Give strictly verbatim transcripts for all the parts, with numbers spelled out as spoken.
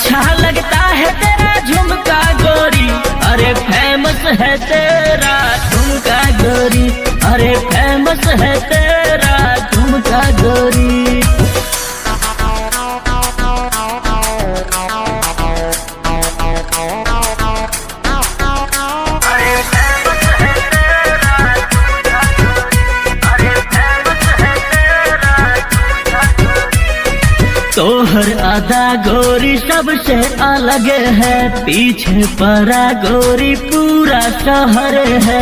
अच्छा लगता है तेरा झुमका गोरी, अरे फेमस है तेरा झुमका गोरी, अरे फेमस है तेरा झुमका गोरी। तोहर आधा गोरी सबसे अलग है, पीछे पड़ा गोरी पूरा शहर है।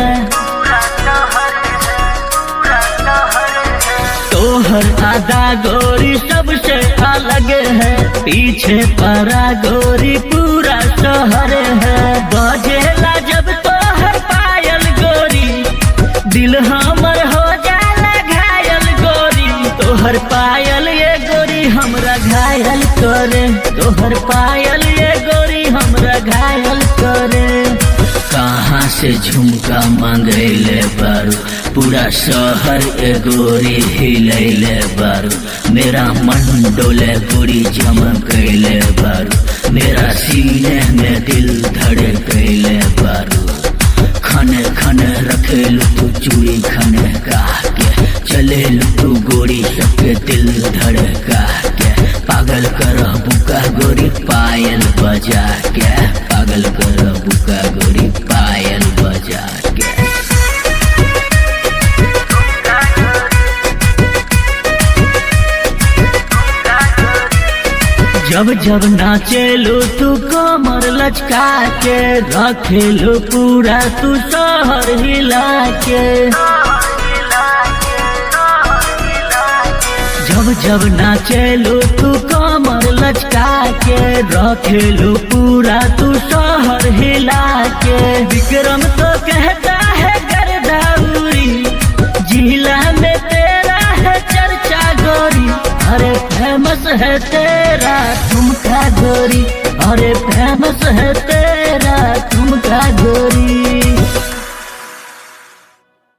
तोहर आधा गोरी सबसे अलग है, पीछे पड़ा गोरी पूरा शहर है। बजेला जब तोहर पायल गोरी, दिल हमर हो जाला घायल गोरी। तोहर पायल ये गोरी हमरा घायल करे, तोहर पायल ये गोरी हमरा घायल करे। कहाँ से झुमका मांगैले बारू, पूरा शहर ए गोरी हिलैले बारू। मेरा मन डोले गोरी झमकैले बारू, मेरा सीने में दिल धड़कैले बारू। खने खने रखेलू तू चूड़ी खने का के, चलेलू तू गोरी सबके दिल धड़का के। पागल कर बुका गोरी पायल बजा के, पागल कर बुका गोरी पायल बजा के। जब जब नाचेलू तू कमर लचका के, रखेलू पूरा तू शहर हिला के। जब जब नाचेलू तू कमर लचका के, रखेलू पूरा तू शहर हिला के। विक्रम तो कहता है गर्दाउरी, जिला में तेरा है चर्चा गोरी। अरे फेमस है तेरा झुमका गोरी, अरे फेमस है तेरा